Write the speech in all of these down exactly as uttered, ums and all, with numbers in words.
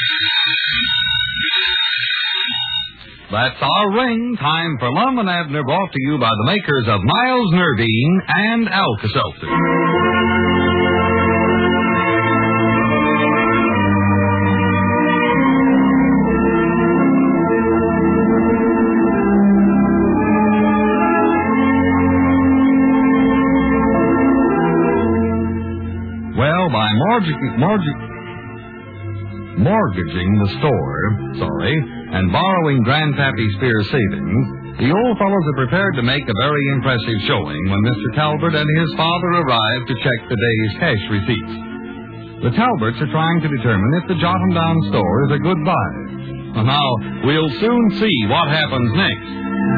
That's our ring. Time for Lum and Abner, brought to you by the makers of Miles Nervine and Alka-Seltzer. Well, by mortgaging, mortgaging, mortgaging the store, sorry, and borrowing Grandpappy Spear's savings, the old fellows are prepared to make a very impressive showing when Mister Talbot and his father arrive to check the day's cash receipts. The Talbots are trying to determine if the Jotham Down store is a good buy. Well, now, we'll soon see what happens next.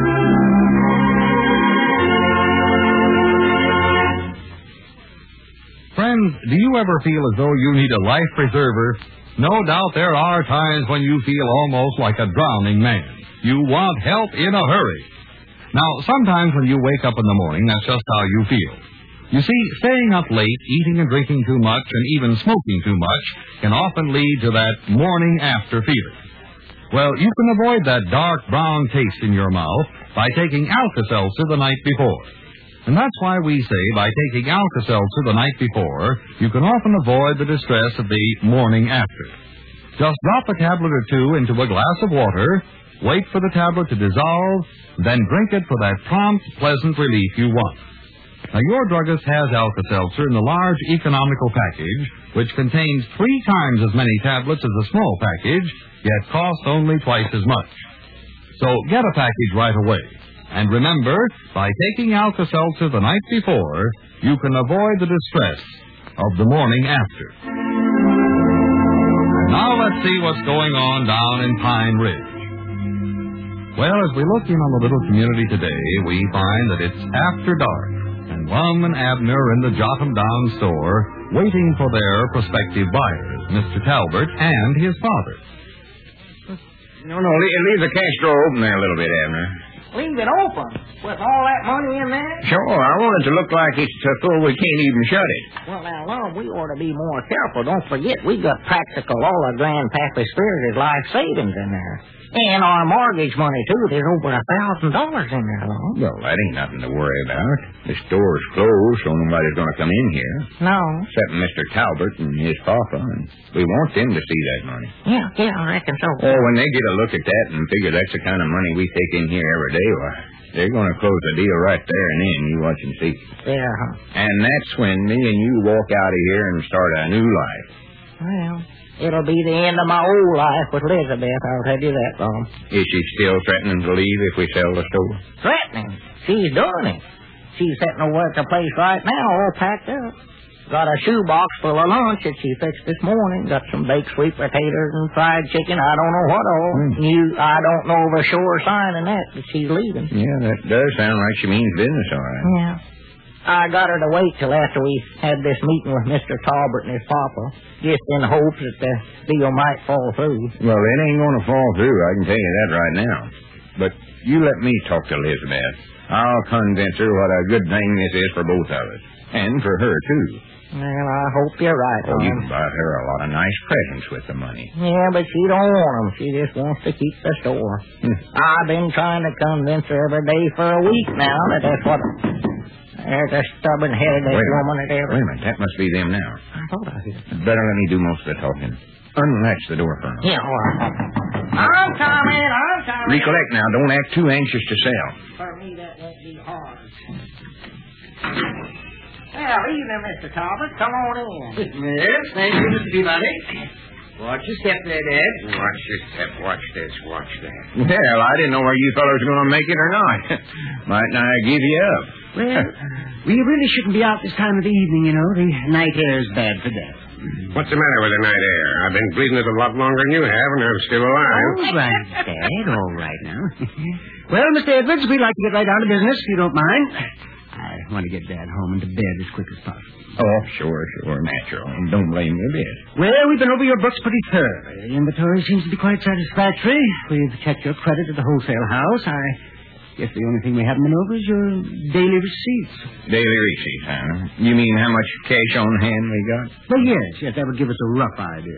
Friends, do you ever feel as though you need a life preserver? No doubt there are times when you feel almost like a drowning man. You want help in a hurry. Now, sometimes when you wake up in the morning, that's just how you feel. You see, staying up late, eating and drinking too much, and even smoking too much can often lead to that morning after feeling. Well, you can avoid that dark brown taste in your mouth by taking Alka-Seltzer the night before. And that's why we say by taking Alka-Seltzer the night before, you can often avoid the distress of the morning after. Just drop a tablet or two into a glass of water, wait for the tablet to dissolve, then drink it for that prompt, pleasant relief you want. Now, your druggist has Alka-Seltzer in the large economical package, which contains three times as many tablets as a small package, yet costs only twice as much. So get a package right away. And remember, by taking Alka-Seltzer the night before, you can avoid the distress of the morning after. Now let's see what's going on down in Pine Ridge. Well, as we look in on the little community today, we find that it's after dark, and Lum and Abner are in the Jotham Down store waiting for their prospective buyers, Mister Talbot and his father. No, no, leave, leave the cash drawer open there a little bit, Abner. Leave it open? With all that money in there? Sure, I want it to look like it's so full we can't even shut it. Well, now, Lum, we ought to be more careful. Don't forget, we got practical all of Grandpappy Spears' life savings in there. And our mortgage money, too. There's over a thousand dollars in there, Lum. Well, that ain't nothing to worry about. The store's closed, so nobody's going to come in here. No. Except Mister Talbot and his papa, and we want them to see that money. Yeah, yeah, I reckon so. Oh, when they get a look at that and figure that's the kind of money we take in here every day, well, they're going to close the deal right there and then. You watch and see. Yeah, huh? And that's when me and you walk out of here and start a new life. Well, it'll be the end of my old life with Elizabeth, I'll tell you that, Lum. Is she still threatening to leave if we sell the store? Threatening? She's doing it. She's sitting over at the place right now, all packed up. Got a shoebox full of lunch that she fixed this morning. Got some baked sweet potatoes and fried chicken. I don't know what all. Mm. You, I don't know of a sure sign in that that she's leaving. Yeah, that does sound like she means business, all right. Yeah. I got her to wait till after we had this meeting with Mister Talbot and his papa, just in hopes that the deal might fall through. Well, it ain't going to fall through, I can tell you that right now. But you let me talk to Elizabeth. I'll convince her what a good thing this is for both of us. And for her, too. Well, I hope you're right, Oh, Lum. you can buy her a lot of nice presents with the money. Yeah, but she don't want them. She just wants to keep the store. I've been trying to convince her every day for a week now that that's what... There's a stubborn-headed woman at every... Wait a minute, that must be them now. I thought I heard them. Better let me do most of the talking. Unlatch the door for me. Yeah, all right. I'm coming, I'm coming. Recollect now, don't act too anxious to sell. For me, that won't be hard. Well, evening, Mister Talbot. Come on in. Yes, thank you, Mister Peabody. Watch your step there, Dad. Watch your step. Watch this. Watch that. Well, I didn't know whether you fellows were going to make it or not. Mightn't I give you up? Well, we really shouldn't be out this time of the evening, you know. The night air is bad for that. What's the matter with the night air? I've been breathing it a lot longer than you have, and I'm still alive. All right, Dad. All right now. Well, Mister Edwards, we'd like to get right down to business, if you don't mind. I want to get Dad home and to bed as quick as possible. Oh, sure, sure, natural. And don't blame me a bit. Well, we've been over your books pretty thoroughly. The inventory seems to be quite satisfactory. We've checked your credit at the wholesale house. I guess the only thing we haven't been over is your daily receipts. Daily receipts, huh? You mean how much cash on hand we got? Well, yes, yes, that would give us a rough idea.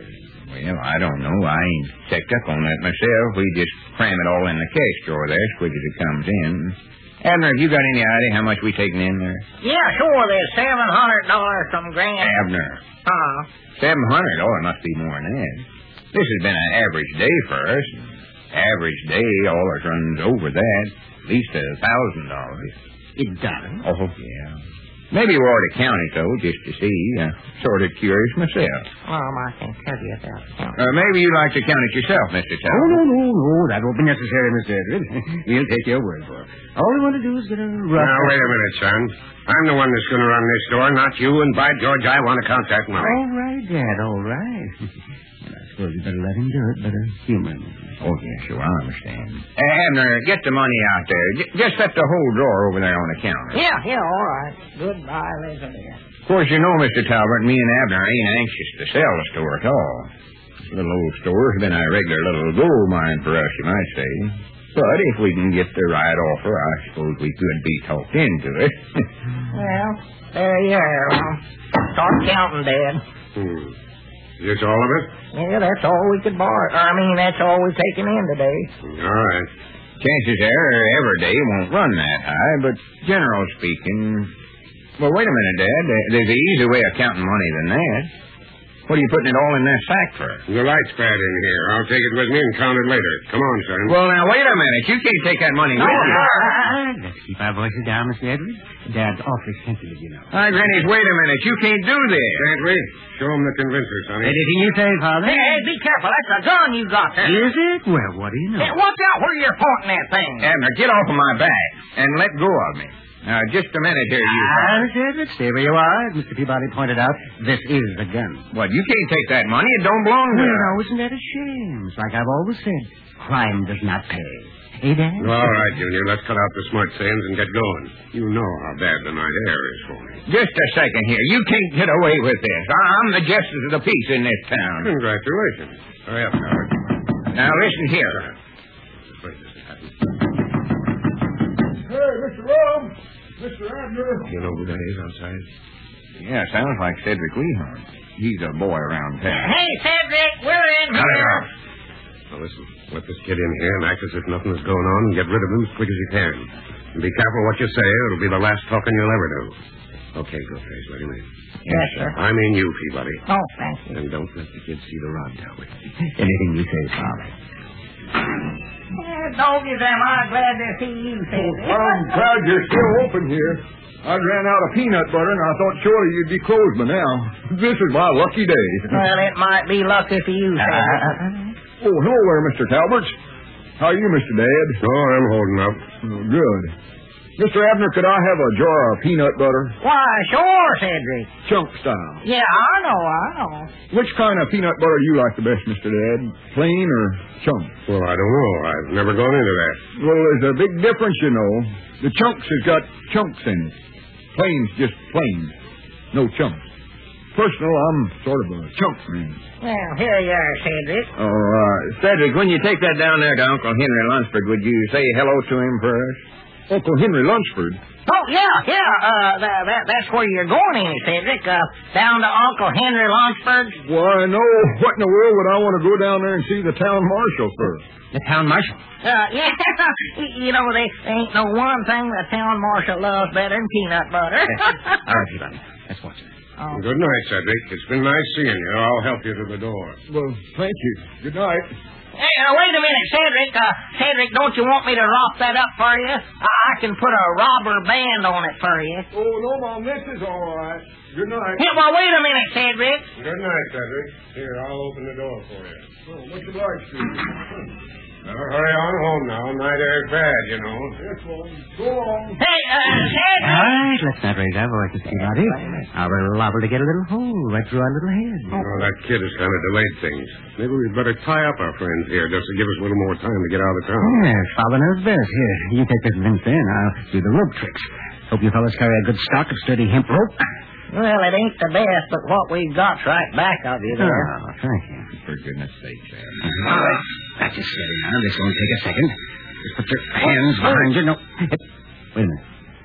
Well, I don't know. I ain't checked up on that myself. We just cram it all in the cash drawer there as quick as it comes in. Abner, have you got any idea how much we taking in there? Yeah, sure. There's seven hundred dollars from Grant. Abner. Huh? Seven hundred? Oh, it must be more than that. This has been an average day for us. Average day always runs over that. At least a thousand dollars. It does? Oh, yeah. Maybe we ought to count it, though, just to see. Uh, sort of curious myself. Well, I can tell you about it. Uh, maybe you'd like to count it yourself, Mister Oh, Talbot. no, no, no. That won't be necessary, Mister Edward. We'll take your word for it. All we want to do is get a rough... Now, wait a minute, son. I'm the one that's going to run this store, not you, and by George, I want to count that money. All right, Dad, all right. Well, I suppose you better let him do it, but uh, humor him. Oh, yeah, sure, I understand. Uh, Abner, get the money out there. J- just set the whole drawer over there on the counter. Yeah, yeah, all right. Goodbye, Elizabeth. Of course, you know, Mister Talbot, me and Abner ain't anxious to sell the store at all. This little old store's been a regular little gold mine for us, you might say. But if we can get the right offer, I suppose we could be talked into it. Well, there you are. Well, start counting, Dad. Hmm. Is this all of it? Yeah, that's all we could borrow. I mean, that's all we've taken in today. All right. Chances are every day won't run that high, but general speaking... Well, wait a minute, Dad. There's an easier way of counting money than that. What are you putting it all in that sack for? The light's bad in here. I'll take it with me and count it later. Come on, son. Well, now, wait a minute. You can't take that money with you. Let's keep our voices down, Mister Edward. Dad's awfully sensitive, you know. Hi, Granny, wait a minute. You can't do this. Can't we? Show him the convincer, sonny. Anything you say, Father? Hey, hey, be careful. That's a gun you got there. Is it? Well, what do you know? Hey, watch out where you're pointing that thing. Abner, get off of my back and let go of me. Now, just a minute here, you... Ah, Mister Edward, stay where you are. As Mister Peabody pointed out, this is a gun. What, you can't take that money. It don't belong to Well, you. now, isn't that a shame? It's like I've always said, crime does not pay. Eh, Dad? All right, Junior. Let's cut out the smart sayings and get going. You know how bad the night air is for me. Just a second here. You can't get away with this. I'm the justice of the peace in this town. Congratulations. Hurry up, Howard. Now, listen here. Just wait this to happen. Hey, Mister Rum! Mister Abner! You know who that is outside? Yeah, sounds like Cedric Lehorn. He's a boy around town. Hey, Cedric, we're in Hurry here. up. Now, listen. Let this kid in here and act as if nothing is going on and get rid of him as quick as you can. And be careful what you say, or it'll be the last talking you'll ever do. Okay, go, Face. Let him in. Yes, sir. I mean you, Peabody. Oh, thank you. And don't let the kid see the rod, Talbot. Anything you say, Father. Eh, doggies, am I glad to see you, Cedric. I'm glad you're still open here. I ran out of peanut butter, and I thought surely you'd be closed by now. This is my lucky day. Well, it might be lucky for you, Cedric. Oh, hello there, Mister Talbot. How are you, Mister Dad? Oh, I'm holding up. Oh, good. Mister Abner, could I have a jar of peanut butter? Why, sure, Cedric. Chunk style. Yeah, I know, I know. Which kind of peanut butter do you like the best, Mister Dad? Plain or chunk? Well, I don't know. I've never gone into that. Well, there's a big difference, you know. The chunks has got chunks in it. Plain's just plain. No chunks. Personal, I'm sort of a chunk man. Well, here you are, Cedric. Oh, uh, Cedric, when you take that down there to Uncle Henry Lunsford, would you say hello to him first? Uncle Henry Lunsford? Oh, yeah, yeah. Uh, that, that, that's where you're going, ain't it, Cedric? Uh, down to Uncle Henry Lunsford? Why, no. What in the world would I want to go down there and see the town marshal for? The town marshal? Uh, yeah. You know, there ain't no one thing the town marshal loves better than peanut butter. All right, Peabody. Let's watch it. Oh. Good night, Cedric. It's been nice seeing you. I'll help you to the door. Well, thank you. Good night. Hey, uh, wait a minute, Cedric. Uh, Cedric, don't you want me to rough that up for you? I, I can put a robber band on it for you. Oh, no, Mom. This is all right. Good night. Here, well, wait a minute, Cedric. Good night, Cedric. Here, I'll open the door for you. Oh, much obliged to you. Now, hurry on home now. Night air's bad, you know. Yes, Mom. Go on. Hey, uh, Cedric. All right, let's not raise our voices, Peabody. Our little liable to get a little hole right through our little head. Oh, that kid has kind of delayed things. Maybe we'd better tie up our friends here just to give us a little more time to get out of town. Yes, Father knows best. Here, you take this Vince in. I'll do the rope tricks. Hope you fellas carry a good stock of sturdy hemp rope. Well, it ain't the best, but what we've got's right back of you there. Oh, thank you. For goodness sake, Sam. All right. That's just steady now. This won't take a second. Just put your hands behind you. No. Wait a minute.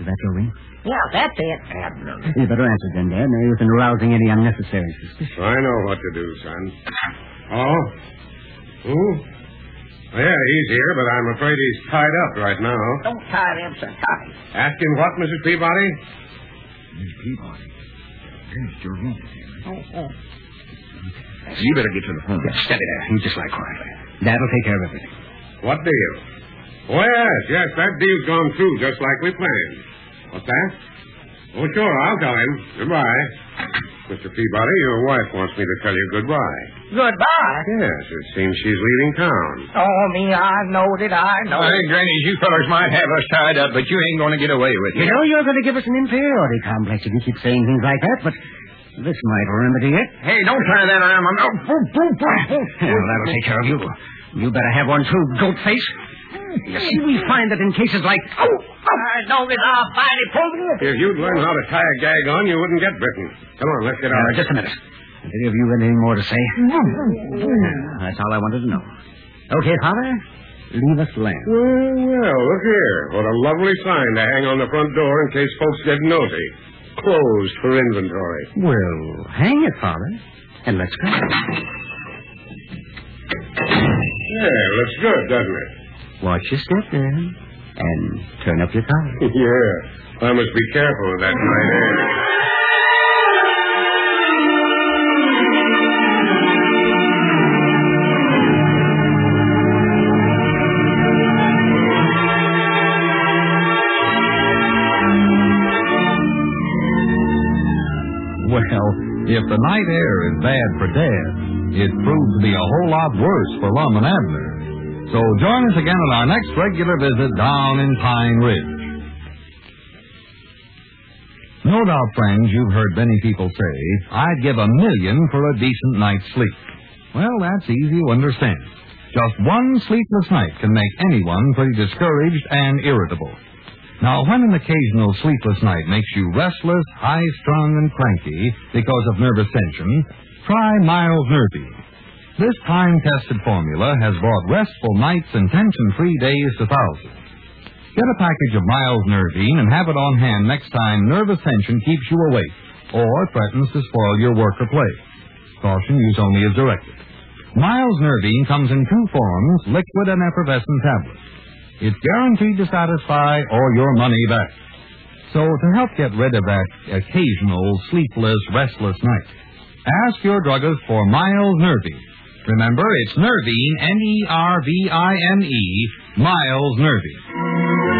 Is that your ring? Yeah, that's it, Abner. You better answer then, Dad. No use in arousing any unnecessary suspicion. I know what to do, son. Oh? Who? Yeah, he's here, but I'm afraid he's tied up right now. Don't tie him so tight. Ask him what, Missus Peabody? Miss Peabody. There's your room. Oh, oh. You better get to the phone. Steady there. You just lie quietly. Dad'll take care of everything. What deal? Oh, yes, yes, that deal's gone through just like we planned. What's that? Oh, sure, I'll tell him. Goodbye. Mister Peabody, your wife wants me to tell you goodbye. Goodbye. Yes, it seems she's leaving town. Oh, me, I know it, I know Hey, it. Granny, you fellas might have us tied up, but you ain't going to get away with You it. know you're going to give us an inferiority complex if you keep saying things like that, but this might remedy it. Hey, don't turn that around. I'm... Oh, boom, boom, boom, boom. Well, that'll take care of you. You better have one too, goat face. You see, we find that in cases like... Oh, I know it, I'll find it for you. If you'd learn how to tie a gag on, you wouldn't get bitten. Come on, let's get out. Uh, just a minute. Have any of you anything more to say? That's all I wanted to know. Okay, Father, leave us land. Well, well, look here. What a lovely sign to hang on the front door in case folks get nosy. Closed for inventory. Well, hang it, Father, and let's go. Yeah, looks good, doesn't it? Watch your step, then, and turn up your collar. Yeah. I must be careful with that night air. Well, if the night air is bad for Dad, it proves to be a whole lot worse for Lum and Abner. So join us again on our next regular visit down in Pine Ridge. No doubt, friends, you've heard many people say, I'd give a million for a decent night's sleep. Well, that's easy to understand. Just one sleepless night can make anyone pretty discouraged and irritable. Now, when an occasional sleepless night makes you restless, high-strung, and cranky because of nervous tension, try Miles Nervine. This time-tested formula has brought restful nights and tension-free days to thousands. Get a package of Miles Nervine and have it on hand next time nervous tension keeps you awake or threatens to spoil your work or play. Caution, use only as directed. Miles Nervine comes in two forms, liquid and effervescent tablets. It's guaranteed to satisfy or your money back. So to help get rid of that occasional sleepless, restless night, ask your druggist for Miles Nervine. Remember, it's Nervine, N E R V I N E, Miles Nervine.